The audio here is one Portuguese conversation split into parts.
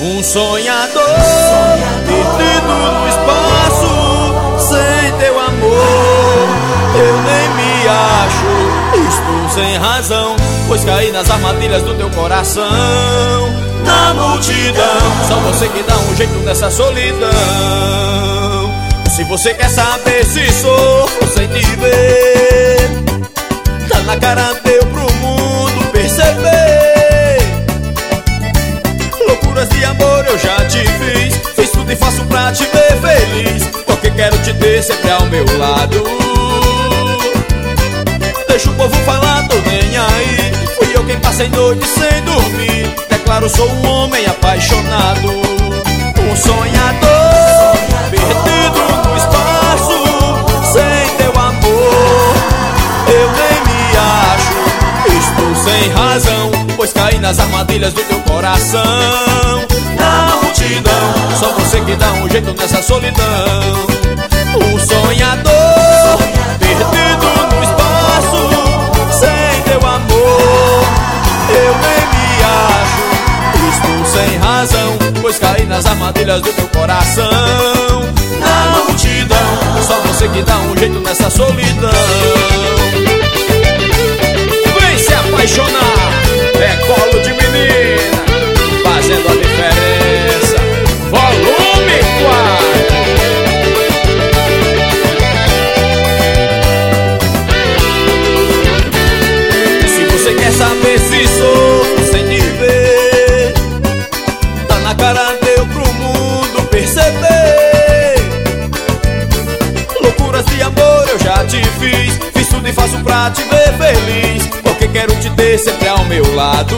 Um sonhador perdido no espaço, sem teu amor eu nem me acho. Estou sem razão, pois caí nas armadilhas do teu coração. Na multidão, só você que dá um jeito nessa solidão. Se você quer saber se sofro sem te ver, tá na cara, deu pro mundo perceber. Loucuras de amor eu já te fiz, fiz tudo e faço pra te ver feliz, porque quero te ter sempre ao meu lado. Deixa o povo falar, tô nem aí. Fui eu quem passei noite sem dormir. Declaro, sou um homem apaixonado, um sonhador perdido no espaço. Sem teu amor eu nem me acho. Estou sem razão, pois caí nas armadilhas do teu coração. Na multidão, só você que dá um jeito nessa solidão. Um sonhador perdido no espaço. Sem teu amor eu nem me acho. Estou sem razão, pois caí nas armadilhas do teu coração. Na multidão, só você que dá um jeito nessa solidão. Vem se apaixonar, é colo de menina, fazendo a diferença. Volume 4. Se você quer saber se sou sem te ver, tá na cara, deu pro mundo perceber. Loucuras de amor eu já te fiz, fiz tudo e faço pra te ver feliz, porque quero te ter sempre ao meu lado.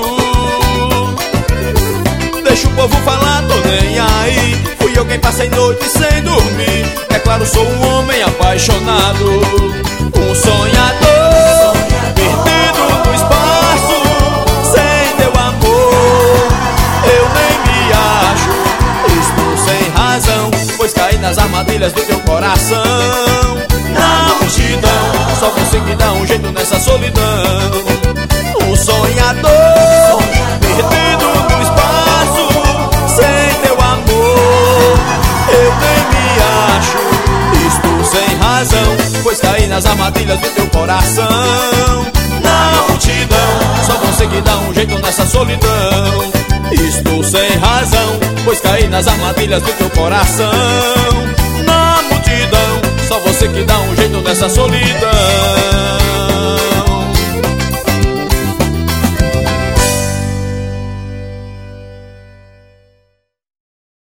Deixa o povo falar, tô nem aí. Fui eu quem passei noite sem dormir. É claro, sou um homem apaixonado, um sonhador perdido no espaço. Sem teu amor eu nem me acho. Estou sem razão, pois caí nas armadilhas do teu coração. Na multidão, só você que dá um jeito nessa solidão. Um sonhador perdido no espaço. Sem teu amor eu nem me acho. Estou sem razão, pois caí nas armadilhas do teu coração. Na multidão, só você que dá um jeito nessa solidão. Estou sem razão, pois caí nas armadilhas do teu coração. Na multidão, só você que dá um jeito nessa solidão.